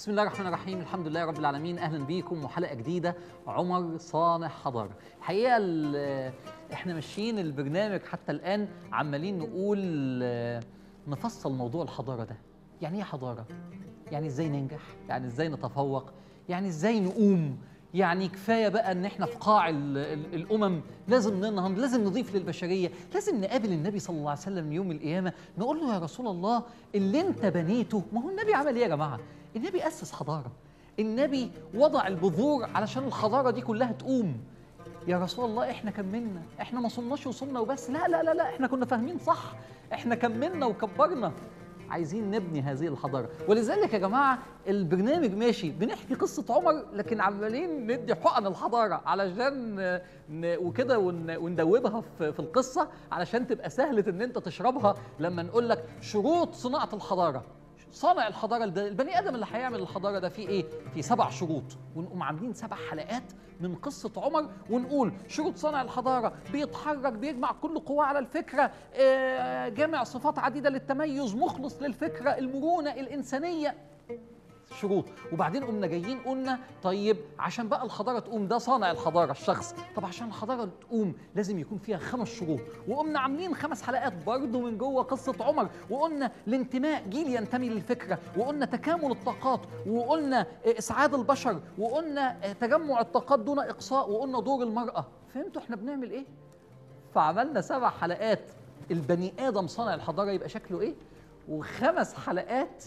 بسم الله الرحمن الرحيم، الحمد لله رب العالمين. أهلا بيكم وحلقة جديدة عمر صانع حضارة. الحقيقة احنا ماشيين البرنامج حتى الآن عمالين نقول نفصل موضوع الحضارة ده. يعني ايه حضارة؟ يعني ازاي ننجح؟ يعني ازاي نتفوق؟ يعني ازاي نقوم؟ يعني كفايه بقى ان احنا في قاع الامم، لازم ننهض، لازم نضيف للبشريه، لازم نقابل النبي صلى الله عليه وسلم يوم القيامه نقول له يا رسول الله اللي انت بنيته. ما هو النبي عمل ايه يا جماعه؟ النبي اسس حضاره، النبي وضع البذور علشان الحضاره دي كلها تقوم. يا رسول الله احنا كملنا، احنا ما صناش وصلنا وبس، لا لا لا لا، احنا كنا فاهمين صح، احنا كملنا وكبرنا، عايزين نبني هذه الحضاره. ولذلك يا جماعه البرنامج ماشي بنحكي قصه عمر، لكن عمالين ندي حقن الحضاره علشان وكده وندوبها في القصه علشان تبقى سهله ان انت تشربها. لما نقول لك شروط صناعه الحضاره، صانع الحضاره ده البني ادم اللي هيعمل الحضاره ده فيه ايه؟ في 7 شروط، ونقوم عاملين 7 حلقات من قصه عمر ونقول شروط صانع الحضاره: بيتحرك، بيجمع كل قواه على الفكره، جامع صفات عديده للتميز، مخلص للفكره، المرونه، الانسانيه، شروط. وبعدين قمنا جايين قلنا طيب عشان بقى الحضاره تقوم، ده صانع الحضاره الشخص، طب عشان الحضاره تقوم لازم يكون فيها 5 شروط، وقمنا عاملين 5 حلقات برضه من جوه قصه عمر، وقلنا الانتماء، جيل ينتمي للفكره، وقلنا تكامل الطاقات، وقلنا اسعاد البشر، وقلنا تجمع الطاقات دون اقصاء، وقلنا دور المراه. فهمتوا احنا بنعمل ايه؟ فعملنا 7 حلقات البني ادم صانع الحضاره يبقى شكله ايه، و5 حلقات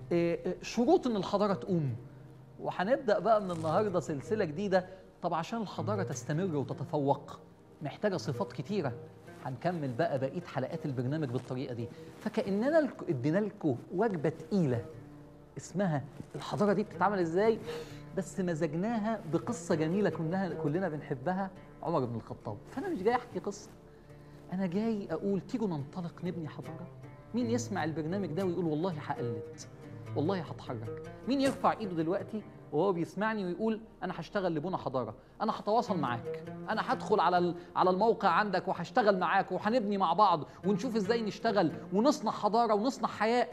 شروط ان الحضاره تقوم. وهنبدا بقى من النهارده سلسله جديده. طب عشان الحضاره تستمر وتتفوق محتاجه صفات كتيره، هنكمل بقى بقيه حلقات البرنامج بالطريقه دي. فكاننا ادينا لكم وجبه تقيله اسمها الحضاره دي بتتعمل ازاي، بس مزجناها بقصه جميله كلنا بنحبها، عمر بن الخطاب. فانا مش جاي احكي قصه، انا جاي اقول تيجوا ننطلق نبني حضاره. مين يسمع البرنامج ده ويقول والله هقلد، والله هتحرك؟ مين يرفع ايده دلوقتي وهو بيسمعني ويقول انا هشتغل لبنى حضاره، انا هتواصل معاك، انا هدخل على الموقع عندك وهشتغل معاك وهنبني مع بعض ونشوف ازاي نشتغل ونصنع حضاره ونصنع حياه؟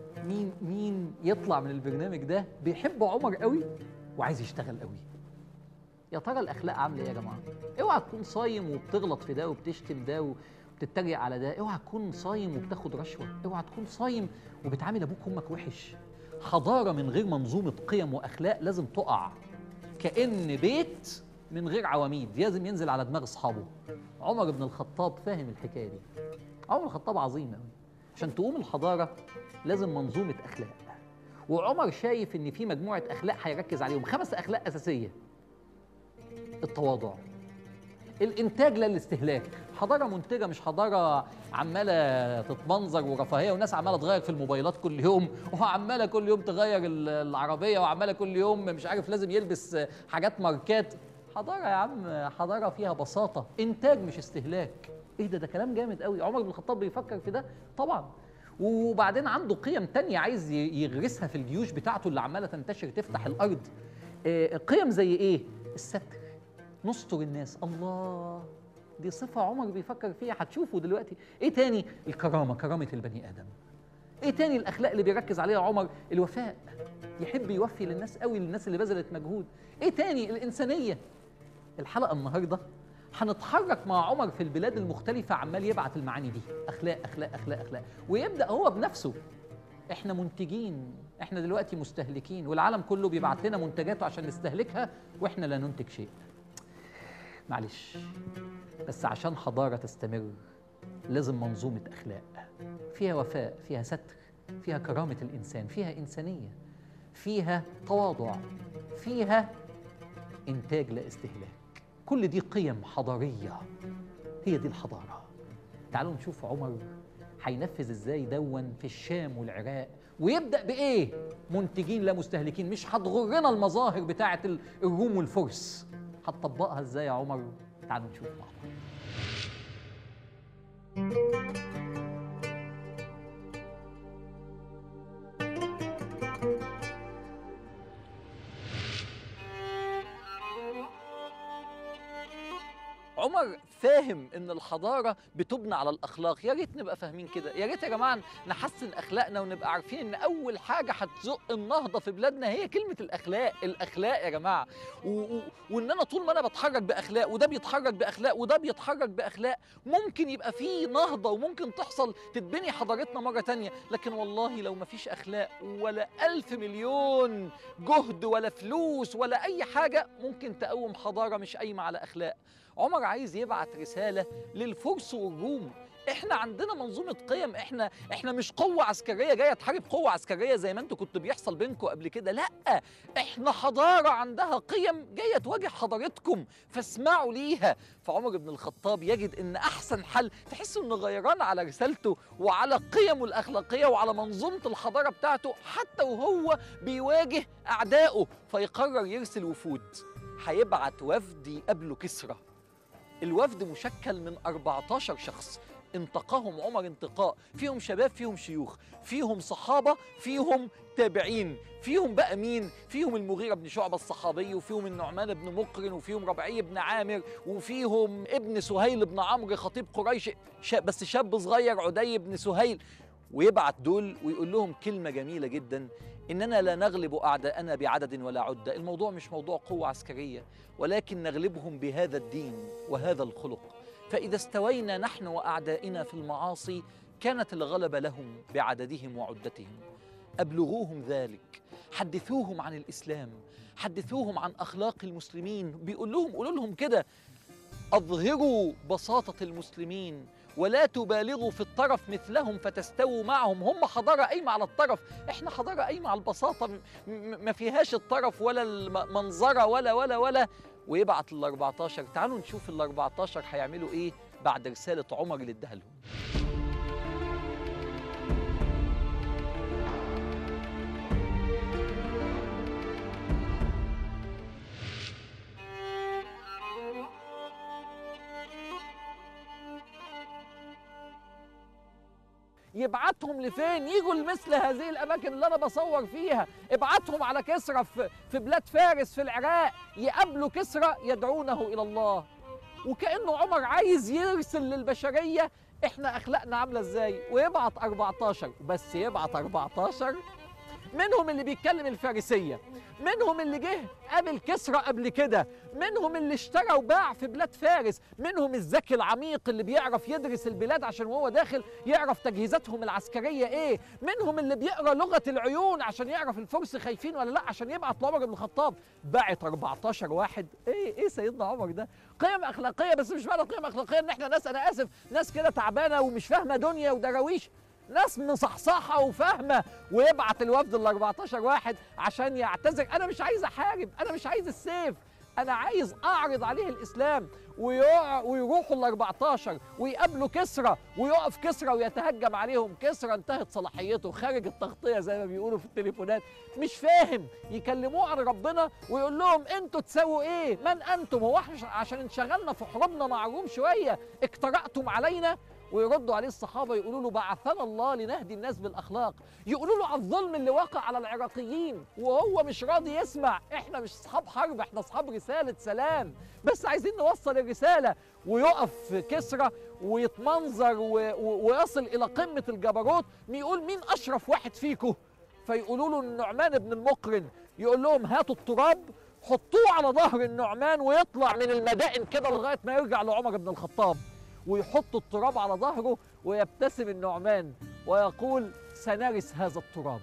مين يطلع من البرنامج ده بيحب عمر قوي وعايز يشتغل قوي؟ يا ترى الاخلاق عامله ايه يا جماعه؟ اوعى تكون صايم وبتغلط في ده وبتشتم ده وبتتريق على ده، اوعى تكون صايم وبتاخد رشوه، اوعى تكون صايم وبتعامل ابوك وامك وحش. حضاره من غير منظومه قيم واخلاق لازم تقع، كأن بيت من غير عواميد لازم ينزل على دماغ اصحابه. عمر بن الخطاب فاهم الحكايه دي. عمر بن الخطاب عظيم قوي. عشان تقوم الحضاره لازم منظومه اخلاق، وعمر شايف ان في مجموعه اخلاق هيركز عليهم، 5 اخلاق اساسيه: التواضع، الانتاج لا الاستهلاك، حضاره منتجه مش حضاره عماله تتمنظر ورفاهيه وناس عماله تغير في الموبايلات كل يوم وعماله كل يوم تغير العربيه وعماله كل يوم مش عارف لازم يلبس حاجات ماركات. حضاره يا عم حضاره فيها بساطه، انتاج مش استهلاك. ايه ده كلام جامد قوي. عمر بن الخطاب بيفكر في ده طبعا. وبعدين عنده قيم تانية عايز يغرسها في الجيوش بتاعته اللي عماله تنتشر تفتح الارض. قيم زي ايه؟ الستر، نستر الناس. الله، دي صفة عمر بيفكر فيها، هتشوفوا دلوقتي. ايه تاني؟ الكرامة، كرامة البني آدم. ايه تاني الأخلاق اللي بيركز عليها عمر؟ الوفاء، يحب يوفي للناس قوي، للناس اللي بذلت مجهود. ايه تاني؟ الإنسانية. الحلقة النهاردة هنتحرك مع عمر في البلاد المختلفة، عمال يبعت المعاني دي، أخلاق أخلاق أخلاق أخلاق، ويبدأ هو بنفسه. احنا منتجين، احنا دلوقتي مستهلكين، والعالم كله بيبعت لنا منتجاته عشان نستهلكها واحنا لا ننتج شيء. معلش، بس عشان حضارة تستمر لازم منظومة أخلاق فيها وفاء، فيها ستر، فيها كرامة الإنسان، فيها إنسانية، فيها تواضع، فيها إنتاج لا استهلاك. كل دي قيم حضارية، هي دي الحضارة. تعالوا نشوف عمر هينفذ ازاي دون في الشام والعراق، ويبدأ بإيه؟ منتجين لا مستهلكين. مش هتغرنا المظاهر بتاعة الروم والفرس، هتطبقها ازاي يا عمر؟ تعالوا نشوف مع بعض. عمر فاهم ان الحضاره بتبنى على الاخلاق. يا ريت نبقى فاهمين كده، يا ريت يا جماعه نحسن اخلاقنا ونبقى عارفين ان اول حاجه هتزق النهضه في بلادنا هي كلمه الاخلاق. الاخلاق يا جماعه، وان انا طول ما انا بتحرك باخلاق وده بيتحرك باخلاق وده بيتحرك باخلاق، ممكن يبقى فيه نهضه وممكن تحصل تتبني حضارتنا مره تانية. لكن والله لو ما فيش اخلاق ولا 1000 مليون جهد ولا فلوس ولا اي حاجه ممكن تقوم حضاره مش قايمه على اخلاق. عمر عايز يبعت رسالة للفرس والروم. احنا عندنا منظومة قيم، احنا مش قوة عسكرية جاية تحارب قوة عسكرية زي ما انتوا كنتوا بيحصل بينكم قبل كده، لا، احنا حضارة عندها قيم جاية تواجه حضارتكم، فاسمعوا ليها. فعمر بن الخطاب يجد ان احسن حل، تحس انه غيران على رسالته وعلى قيمه الاخلاقية وعلى منظومة الحضارة بتاعته حتى وهو بيواجه اعدائه، فيقرر يرسل وفود. هيبعت وفد يقابله كسرى. الوفد مشكل من 14 شخص انتقاهم عمر انتقاء، فيهم شباب فيهم شيوخ فيهم صحابة فيهم تابعين. فيهم بقى مين؟ فيهم المغيرة بن شعبة الصحابي، وفيهم النعمان بن مقرن، وفيهم ربعي بن عامر، وفيهم ابن سهيل بن عمرو خطيب قريش بس شاب صغير عدي بن سهيل. ويبعت دول ويقول لهم كلمة جميلة جدا: إننا لا نغلب أعداءنا بعدد ولا عدة. الموضوع مش موضوع قوة عسكرية، ولكن نغلبهم بهذا الدين وهذا الخلق. فإذا استوينا نحن وأعدائنا في المعاصي كانت الغلبة لهم بعددهم وعدتهم. أبلغوهم ذلك، حدثوهم عن الإسلام، حدثوهم عن أخلاق المسلمين. بيقول لهم، قولوا لهم كده: أظهروا بساطة المسلمين ولا تبالغوا في الطرف مثلهم فتستووا معهم. هم حضارة قايمة على الطرف، احنا حضارة قايمة على البساطة، ما فيهاش الطرف ولا المنظرة ولا. ويبعت ال14. تعالوا نشوف ال14 هيعملوا ايه بعد رسالة عمر اللي اداها لهم. يبعتهم لفين؟ يجوا لمثل هذه الاماكن اللي انا بصور فيها. ابعتهم على كسرى في بلاد فارس في العراق، يقابلوا كسرى يدعونه الى الله. وكانه عمر عايز يرسل للبشريه احنا اخلاقنا عامله ازاي. ويبعت 14، بس يبعت 14 منهم اللي بيتكلم الفارسيه، منهم اللي جه قابل كسرى قبل كده، منهم اللي اشترى وباع في بلاد فارس، منهم الذكي العميق اللي بيعرف يدرس البلاد عشان وهو داخل يعرف تجهيزاتهم العسكريه ايه، منهم اللي بيقرا لغه العيون عشان يعرف الفرس خايفين ولا لا عشان يبعت لعمر بن الخطاب. بعت 14 واحد. ايه سيدنا عمر ده؟ قيم اخلاقيه، بس مش معنى قيم اخلاقيه ان احنا ناس، انا اسف، ناس كده تعبانه ومش فاهمه دنيا ودراويش، ناس مصحصحه وفاهمه. ويبعت الوفد ال14 واحد عشان يعتذر: انا مش عايز احارب، انا مش عايز السيف، انا عايز اعرض عليه الاسلام. ويروحوا ال14 ويقابلوا كسرى، ويقف كسرى ويتهجم عليهم. كسرى انتهت صلاحيته، خارج التغطيه زي ما بيقولوا في التليفونات، مش فاهم. يكلموه عن ربنا ويقول لهم: انتوا تساووا ايه؟ من انتم؟ هو احنا عشان انشغلنا في حروبنا مع الروم شويه اقترأتم علينا؟ ويردوا عليه الصحابه يقولوا له: بعثنا الله لنهدي الناس بالاخلاق. يقولوا له على الظلم اللي واقع على العراقيين وهو مش راضي يسمع. احنا مش اصحاب حرب، احنا اصحاب رساله سلام، بس عايزين نوصل الرساله. ويقف كسرى ويتمنظر ويصل الى قمه الجبروت، يقول: مين اشرف واحد فيكم؟ فيقولوا له النعمان بن المقرن. يقول لهم: هاتوا التراب حطوه على ظهر النعمان ويطلع من المدائن كده لغايه ما يرجع لعمر بن الخطاب، ويحطوا التراب على ظهره ويبتسم النعمان ويقول: سنرث هذا التراب.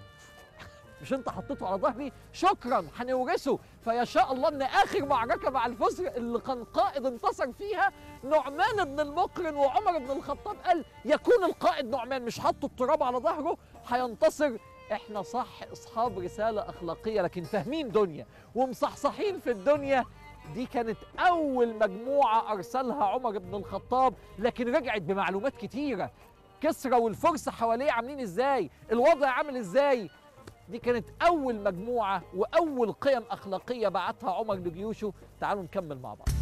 مش انت حطيته على ظهري؟ شكرا، هنورثه. فيشاء الله ان اخر معركه مع الفرس اللي كان قائد انتصر فيها نعمان بن المقرن، وعمر بن الخطاب قال: يكون القائد نعمان، مش حطوا التراب على ظهره، هينتصر. احنا صح اصحاب رساله اخلاقيه لكن فاهمين دنيا ومصحصحين في الدنيا. دي كانت أول مجموعة أرسلها عمر بن الخطاب، لكن رجعت بمعلومات كتيرة. كسرى والفرس حواليه عاملين إزاي؟ الوضع عامل إزاي؟ دي كانت أول مجموعة وأول قيم أخلاقية بعتها عمر لجيوشه. تعالوا نكمل مع بعض.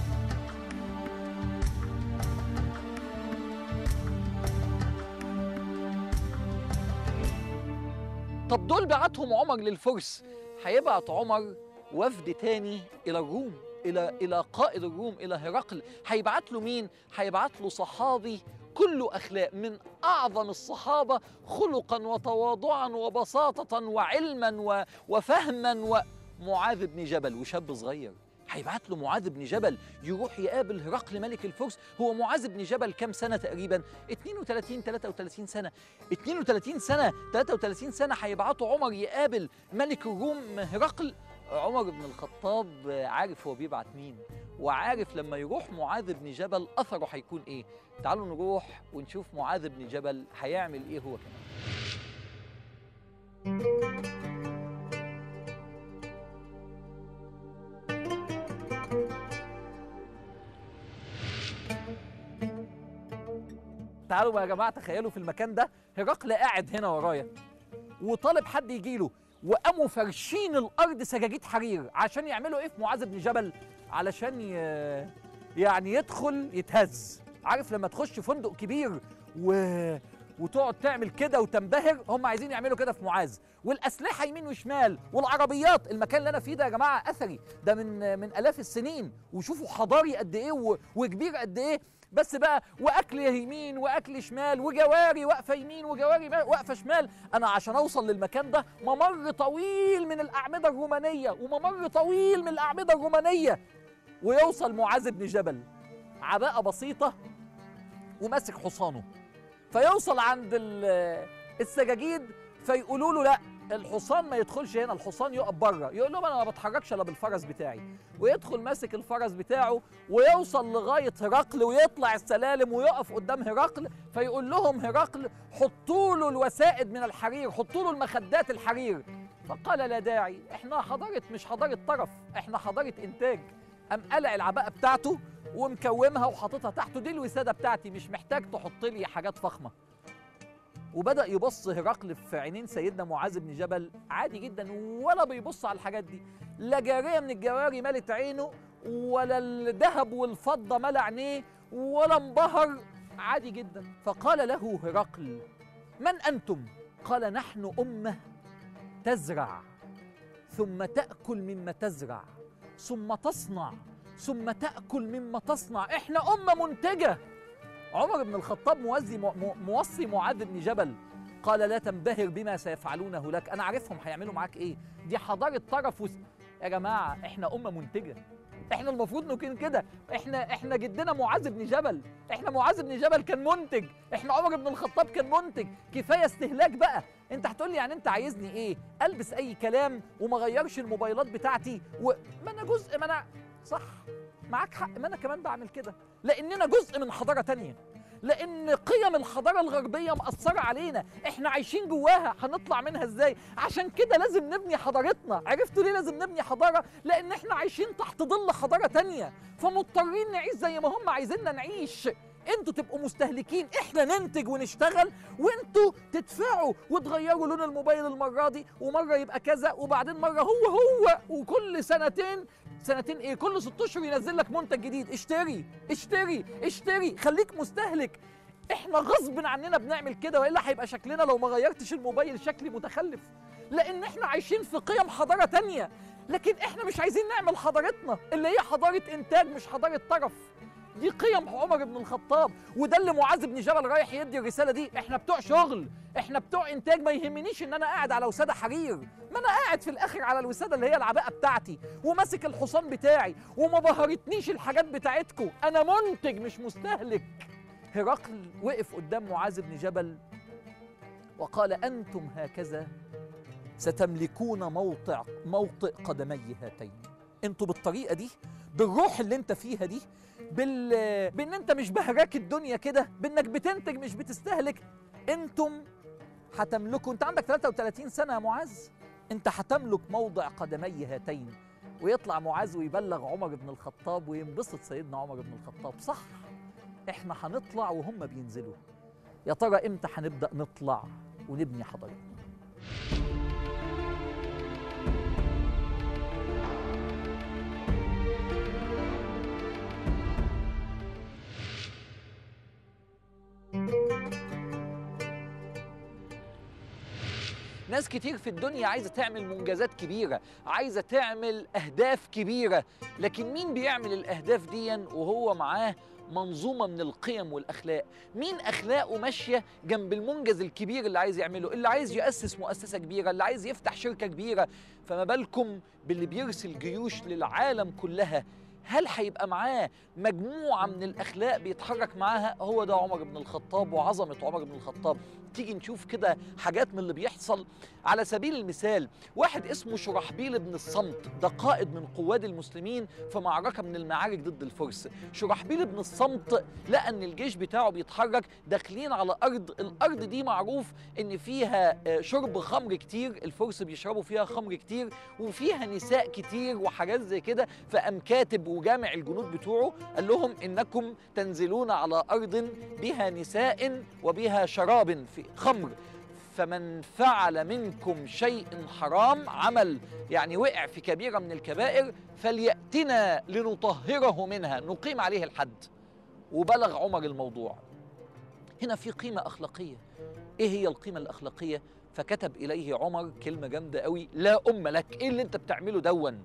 طب دول بعتهم عمر للفرس، هيبعت عمر وفد تاني إلى الروم. إلى قائد الروم، إلى هرقل. هيبعت له مين؟ هيبعت له صحابي كله أخلاق، من أعظم الصحابة خلقا وتواضعا وبساطة وعلما وفهما، معاذ بن جبل. وشاب صغير هيبعت له معاذ بن جبل يروح يقابل هرقل ملك الفرس. هو معاذ بن جبل كم سنة تقريبا؟ 32 33 سنة. 32 سنة 33 سنة هيبعتوا عمر يقابل ملك الروم هرقل. عمر بن الخطاب عارف هو بيبعت مين، وعارف لما يروح معاذ بن جبل أثره هيكون إيه. تعالوا نروح ونشوف معاذ بن جبل هيعمل إيه هو كمان. تعالوا بقى يا جماعة، تخيلوا في المكان ده هرقل قاعد هنا ورايا وطالب حد يجيله، وقاموا فرشين الأرض سجاجيد حرير عشان يعملوا إيه في معاذ بن جبل؟ علشان يعني يدخل يتهز. عارف لما تخش فندق كبير وتقعد تعمل كده وتنبهر؟ هم عايزين يعملوا كده في معاذ، والأسلحة يمين وشمال والعربيات. المكان اللي أنا فيه ده يا جماعة أثري، ده من آلاف السنين، وشوفوا حضاري قد إيه وكبير قد إيه. بس بقى وأكل يمين وأكل شمال وجواري واقفة يمين وجواري واقفة شمال. أنا عشان أوصل للمكان ده ممر طويل من الأعمدة الرومانية وممر طويل من الأعمدة الرومانية، ويوصل معاذ بن جبل عباءة بسيطة وماسك حصانه. فيوصل عند السجاجيد فيقولوا له لا، الحصان ما يدخلش هنا، الحصان يقف بره. يقول لهم انا ما بتحركش الا بالفرس بتاعي، ويدخل ماسك الفرس بتاعه ويوصل لغايه هرقل ويطلع السلالم ويقف قدام هرقل. فيقول لهم هرقل حطوا له الوسائد من الحرير، حطوا له المخدات الحرير. فقال لا داعي، احنا حضاره مش حضاره طرف، احنا حضاره انتاج. قام قلع العباءه بتاعته ومكومها وحاططها تحته، دي الوساده بتاعتي، مش محتاج تحط لي حاجات فخمه. وبدأ يبص هرقل في عينين سيدنا معاذ بن جبل عادي جدا، ولا بيبص على الحاجات دي، لا جارية من الجواري ملت عينه، ولا الذهب والفضة ملى عينيه، ولا انبهر، عادي جدا. فقال له هرقل من أنتم؟ قال نحن أمة تزرع ثم تأكل مما تزرع ثم تصنع ثم تأكل مما تصنع، احنا أمة منتجة. عمر بن الخطاب موصي معاذ بن جبل، قال لا تنبهر بما سيفعلونه لك، انا عارفهم هيعملوا معاك ايه، دي حضاره طرف يا جماعه احنا امه منتجه، احنا المفروض نكون كده. احنا جدنا معاذ بن جبل، احنا معاذ بن جبل كان منتج، احنا عمر بن الخطاب كان منتج. كفايه استهلاك بقى. انت هتقول لي يعني انت عايزني ايه؟ البس اي كلام وما غيرش الموبايلات بتاعتي ما انا جزء، ما انا صح، معاك حق، ما انا كمان بعمل كده، لاننا جزء من حضاره تانية، لان قيم الحضاره الغربيه مأثره علينا، احنا عايشين جواها، هنطلع منها ازاي؟ عشان كده لازم نبني حضارتنا. عرفتوا ليه لازم نبني حضاره؟ لان احنا عايشين تحت ظل حضاره تانية، فمضطرين نعيش زي ما هم عايزيننا نعيش. انتوا تبقوا مستهلكين، احنا ننتج ونشتغل، وانتوا تدفعوا وتغيروا لون الموبايل المره دي، ومره يبقى كذا، وبعدين مره هو وكل سنتين ايه، كل 6 اشهر ينزل لك منتج جديد. اشتري اشتري اشتري، خليك مستهلك. احنا غصب عننا بنعمل كده، والا هيبقى شكلنا لو ما غيرتش الموبايل شكلي متخلف، لان احنا عايشين في قيم حضاره تانية. لكن احنا مش عايزين نعمل حضارتنا اللي هي حضاره انتاج مش حضاره طرف. دي قيم عمر بن الخطاب، وده اللي معاذ بن جبل رايح يدي الرساله دي. احنا بتوع شغل، احنا بتوع انتاج، ما يهمنيش ان انا قاعد على وساده حرير، ما انا قاعد في الاخر على الوساده اللي هي العباءه بتاعتي، وماسك الحصان بتاعي، وما بهرتنيش الحاجات بتاعتكم، انا منتج مش مستهلك. هرقل وقف قدام معاذ بن جبل وقال انتم هكذا ستملكون موطئ قدمي هاتين. انتوا بالطريقه دي، بالروح اللي انت فيها دي، بان انت مش بهراك الدنيا كده، بانك بتنتج مش بتستهلك، انتم هتملكوا. انت عندك 33 سنه يا معاذ، انت هتملك موضع قدمي هاتين. ويطلع معاذ ويبلغ عمر بن الخطاب، وينبسط سيدنا عمر بن الخطاب. صح، احنا هنطلع وهم بينزلوا. يا ترى امتى هنبدا نطلع ونبني حضارتنا؟ ناس كتير في الدنيا عايزة تعمل منجزات كبيرة، عايزة تعمل أهداف كبيرة، لكن مين بيعمل الأهداف دي وهو معاه منظومة من القيم والأخلاق؟ مين أخلاقه ماشية جنب المنجز الكبير اللي عايز يعمله، اللي عايز يأسس مؤسسة كبيرة، اللي عايز يفتح شركة كبيرة؟ فما بالكم باللي بيرسل جيوش للعالم كلها؟ هل هيبقى معاه مجموعة من الأخلاق بيتحرك معاها؟ هو ده عمر بن الخطاب وعظمة عمر بن الخطاب. تيجي نشوف كده حاجات من اللي بيحصل. على سبيل المثال واحد اسمه شرحبيل بن الصمت، ده قائد من قواد المسلمين في معركة من المعارك ضد الفرس. شرحبيل بن الصمت لقى ان الجيش بتاعه بيتحرك، داخلين على الأرض دي معروف ان فيها شرب خمر كتير، الفرس بيشربوا فيها خمر كتير، وفيها نساء كتير وحاجات زي كده. فقام كاتب وجامع الجنود بتوعه قال لهم انكم تنزلون على أرض بها نساء وبها شراب في خمر، فمن فعل منكم شيء حرام، عمل يعني وقع في كبيرة من الكبائر، فليأتنا لنطهره منها، نقيم عليه الحد. وبلغ عمر الموضوع. هنا في قيمة أخلاقية. إيه هي القيمة الأخلاقية؟ فكتب إليه عمر كلمة جامدة قوي: لا أم لك، إيه اللي أنت بتعمله دون؟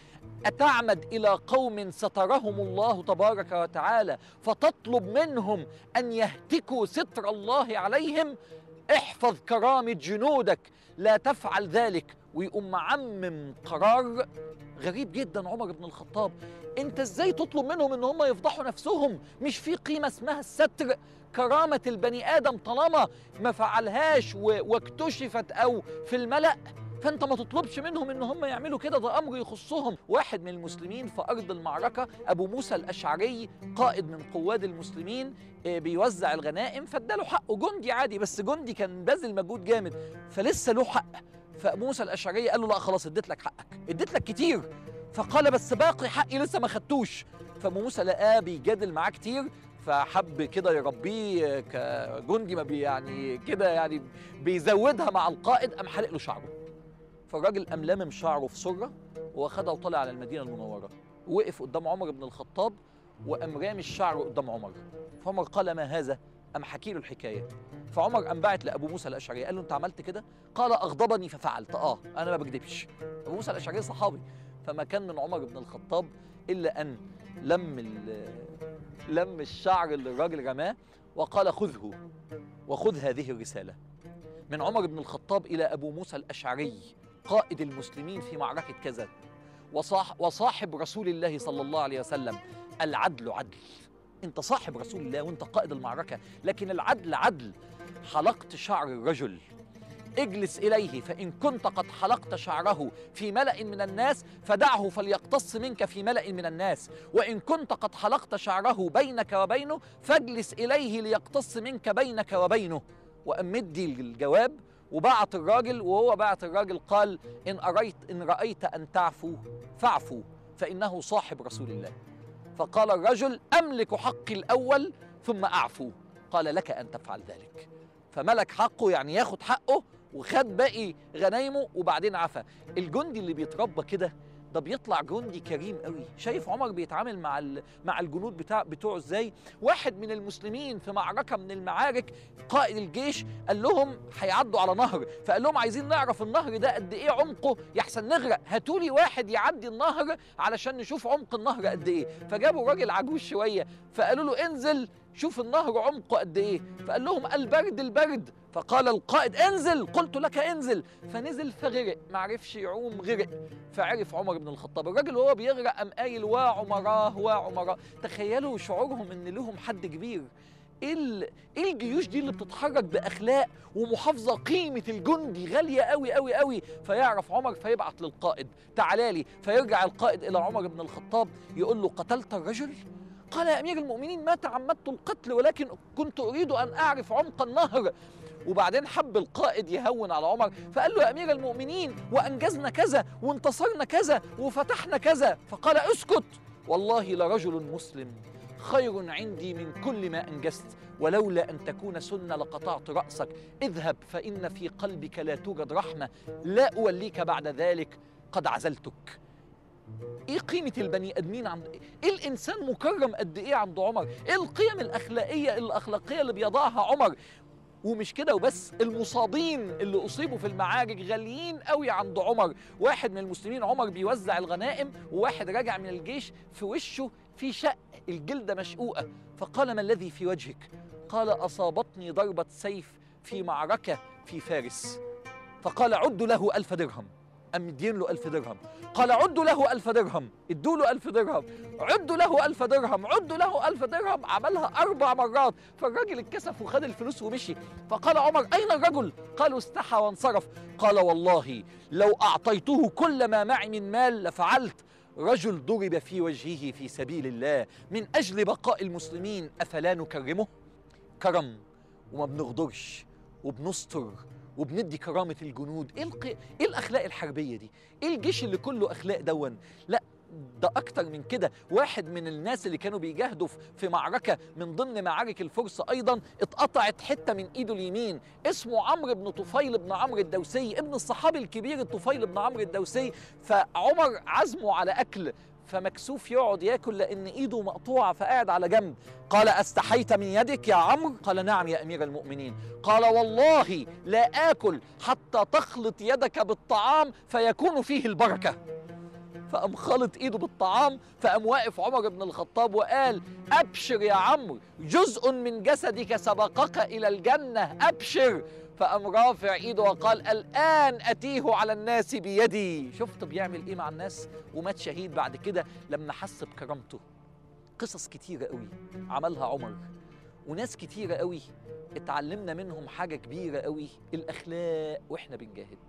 أتعمد إلى قوم سترهم الله تبارك وتعالى فتطلب منهم أن يهتكوا ستر الله عليهم؟ احفظ كرامة جنودك، لا تفعل ذلك. ويقوم معمم قرار غريب جدا عمر بن الخطاب. انت ازاي تطلب منهم ان هم يفضحوا نفسهم؟ مش في قيمة اسمها الستر؟ كرامة البني آدم طالما ما فعلهاش واكتشفت او في الملأ، فانت ما تطلبش منهم ان هم يعملوا كده، ده امر يخصهم. واحد من المسلمين في ارض المعركة، ابو موسى الاشعري قائد من قواد المسلمين، بيوزع الغنائم، فاداله حقه، جندي عادي بس جندي كان باذل مجهود جامد فلسه له حق. فموسى الاشعري قال له: لا خلاص اديت لك حقك، اديت لك كتير. فقال: بس باقي حقي لسه ما خدتوش. فموسى لقاه بيجادل معاه كتير، فحب كده يربيه كجندي، ما يعني كده يعني بيزودها مع القائد، قام حلق له شعره. فالراجل قام لامم شعره في سره واخدها وطلع على المدينه المنوره، وقف قدام عمر بن الخطاب وقام رامي الشعر قدام عمر. فعمر قال: ما هذا؟ قام حكي له الحكايه. فعمر قام باعت لابو موسى الاشعري قال له: انت عملت كده؟ قال: اغضبني ففعلت. انا ما بكذبش. ابو موسى الاشعري صحابي، فما كان من عمر بن الخطاب الا ان لم الشعر اللي الراجل رماه وقال: خذه وخذ هذه الرساله من عمر بن الخطاب الى ابو موسى الاشعري قائد المسلمين في معركه كذا وصاحب رسول الله صلى الله عليه وسلم. العدل عدل، انت صاحب رسول الله وانت قائد المعركة، لكن العدل عدل. حلقت شعر الرجل، اجلس إليه، فإن كنت قد حلقت شعره في ملأ من الناس فدعه فليقتص منك في ملأ من الناس، وإن كنت قد حلقت شعره بينك وبينه فاجلس إليه ليقتص منك بينك وبينه. وأمدي الجواب وبعت الراجل، وهو بعت الراجل قال: إن رأيت أن تعفو فاعفو فإنه صاحب رسول الله. فقال الرجل: أملك حقي الأول ثم أعفو. قال: لك أن تفعل ذلك. فملك حقه، يعني ياخد حقه، وخد باقي غنايمه وبعدين عفا. الجندي اللي بيتربى كده ده بيطلع جندي كريم قوي. شايف عمر بيتعامل مع الجنود بتوعه ازاي؟ واحد من المسلمين في معركة من المعارك، قائد الجيش قال لهم هيعدوا على نهر، فقال لهم: عايزين نعرف النهر ده قد ايه عمقه يحسن نغرق، هاتولي واحد يعدي النهر علشان نشوف عمق النهر قد ايه. فجابوا راجل عجوز شوية فقالوا له: انزل شوف النهر عمقه قد ايه. فقال لهم: البرد. فقال القائد: انزل، قلت لك انزل. فنزل فغرق، ما عرفش يعوم، غرق. فعرف عمر بن الخطاب. الراجل وهو بيغرق قام قايل: وعمراه. تخيلوا شعورهم ان لهم حد كبير. ايه الجيوش دي اللي بتتحرك باخلاق ومحافظه قيمه الجندي غاليه قوي قوي قوي. فيعرف عمر فيبعت للقائد: تعالى لي. فيرجع القائد الى عمر بن الخطاب يقول له: قتلت الرجل؟ قال: يا أمير المؤمنين ما تعمدت القتل، ولكن كنت أريد أن أعرف عمق النهر. وبعدين حب القائد يهون على عمر فقال له: يا أمير المؤمنين وأنجزنا كذا وانتصرنا كذا وفتحنا كذا. فقال: اسكت، والله لرجل مسلم خير عندي من كل ما أنجزت، ولولا أن تكون سنة لقطعت رأسك. اذهب فإن في قلبك لا توجد رحمة، لا أوليك بعد ذلك، قد عزلتك. ايه قيمة البني ادمين عند ايه الانسان مكرم قد ايه عند عمر؟ ايه القيم الاخلاقية اللي بيضعها عمر؟ ومش كده وبس، المصابين اللي اصيبوا في المعارك غاليين قوي عند عمر. واحد من المسلمين عمر بيوزع الغنائم، وواحد راجع من الجيش في وشه في شق، الجلده مشقوقه، فقال: ما الذي في وجهك؟ قال: اصابتني ضربه سيف في معركه في فارس. فقال: عدوا له 1000 درهم. قام مدين له 1000 درهم. قال: عدوا له 1000 درهم. ادوا له 1000 درهم. عدوا له 1000 درهم. عدوا له 1000 درهم. عملها 4 مرات، فالراجل اتكسف وخد الفلوس ومشي. فقال عمر: أين الرجل؟ قالوا: استحى وانصرف. قال: والله لو أعطيته كل ما معي من مال لفعلت. رجل ضرب في وجهه في سبيل الله من أجل بقاء المسلمين، أفلا نكرمه؟ كرم، وما بنغدرش، وبنستر، وبندي كرامة الجنود. ايه الأخلاق الحربية دي؟ ايه الجيش اللي كله أخلاق دون؟ لا، ده أكتر من كده. واحد من الناس اللي كانوا بيجاهدوا في معركة من ضمن معارك الفرس أيضا اتقطعت حتة من إيده اليمين، اسمه عمرو بن طفيل بن عمرو الدوسي، ابن الصحابي الكبير الطفيل بن عمرو الدوسي. فعمر عزمه على أكل، فمكسوف يقعد ياكل لأن إيده مقطوعة، فقاعد على جنب. قال: أستحيت من يدك يا عمرو؟ قال: نعم يا أمير المؤمنين. قال: والله لا آكل حتى تخلط يدك بالطعام فيكون فيه البركة. فقام خلط ايده بالطعام، فقام واقف عمر بن الخطاب وقال: ابشر يا عمرو، جزء من جسدك سبقك الى الجنه، ابشر. فقام رافع ايده وقال: الان اتيه على الناس بيدي. شفت بيعمل ايه مع الناس؟ ومات شهيد بعد كده لما حس بكرامته. قصص كتيره قوي عملها عمر، وناس كتيره قوي اتعلمنا منهم حاجه كبيره قوي، الاخلاق واحنا بنجاهد.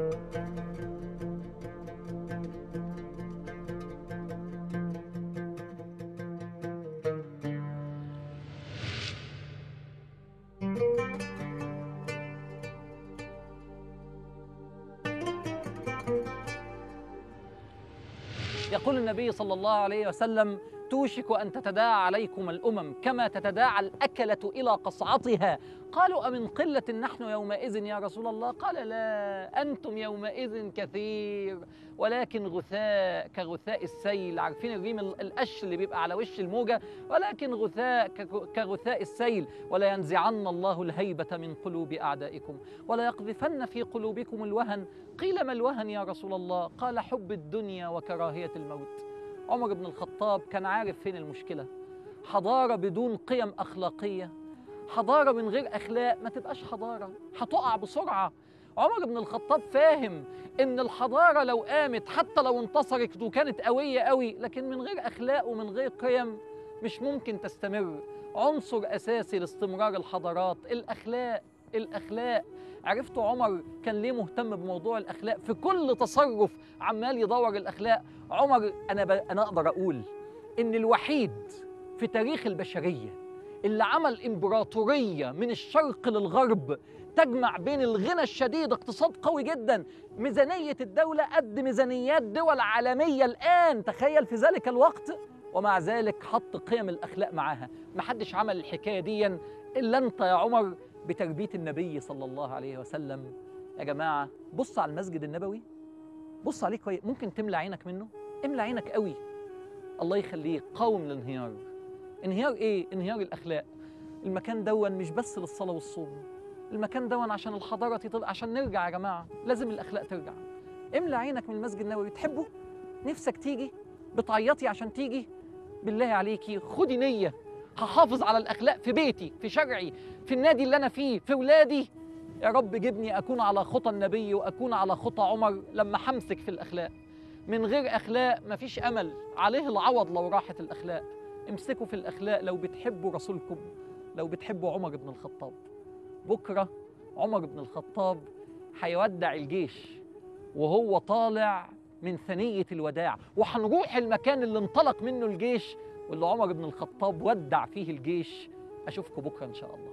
يقول النبي صلى الله عليه وسلم: توشك أن تتداعى عليكم الأمم كما تتداعى الأكلة إلى قصعتها. قالوا: أمن قلة نحن يومئذ يا رسول الله؟ قال: لا، أنتم يومئذ كثير ولكن غثاء كغثاء السيل. عارفين الريم القش اللي بيبقى على وش الموجة؟ ولكن غثاء كغثاء السيل. ولا ينزعن الله الهيبة من قلوب أعدائكم ولا يقذفن في قلوبكم الوهن. قيل: ما الوهن يا رسول الله؟ قال: حب الدنيا وكراهية الموت. عمر بن الخطاب كان عارف فين المشكلة. حضارة بدون قيم أخلاقية، حضارة من غير أخلاق ما تبقاش حضارة، هتقع بسرعة. عمر بن الخطاب فاهم إن الحضارة لو قامت حتى لو انتصرت وكانت قوية قوي، لكن من غير أخلاق ومن غير قيم مش ممكن تستمر. عنصر أساسي لاستمرار الحضارات الأخلاق. الأخلاق. عرفتوا عمر كان ليه مهتم بموضوع الأخلاق؟ في كل تصرف عمال يدور الأخلاق. عمر أنا أقدر أقول إن الوحيد في تاريخ البشرية اللي عمل إمبراطورية من الشرق للغرب تجمع بين الغنى الشديد، اقتصاد قوي جدا، ميزانية الدولة قد ميزانيات دول عالمية الآن، تخيل في ذلك الوقت، ومع ذلك حط قيم الأخلاق معاها. محدش عمل الحكاية دي إلا أنت يا عمر بتربية النبي صلى الله عليه وسلم. يا جماعة بص على المسجد النبوي، بص عليه كويس، ممكن تملى عينك منه، املى عينك قوي. الله يخليك، قاوم الانهيار. انهيار ايه؟ انهيار الاخلاق. المكان دون مش بس للصلاة والصوم، المكان دون عشان الحضارة عشان نرجع يا جماعة، لازم الاخلاق ترجع. املى عينك من المسجد النبوي. تحبه؟ نفسك تيجي؟ بتعيطي عشان تيجي؟ بالله عليكي خدي نية، هحافظ على الاخلاق في بيتي، في شرعي، في النادي اللي انا فيه، في ولادي. يا رب جبني اكون على خطى النبي واكون على خطى عمر لما همسك في الاخلاق. من غير اخلاق مفيش امل، عليه العوض لو راحت الاخلاق. امسكوا في الاخلاق لو بتحبوا رسولكم، لو بتحبوا عمر بن الخطاب. بكره عمر بن الخطاب هيودع الجيش وهو طالع من ثنية الوداع، وهنروح المكان اللي انطلق منه الجيش واللي عمر بن الخطاب ودع فيه الجيش. اشوفكم بكره ان شاء الله.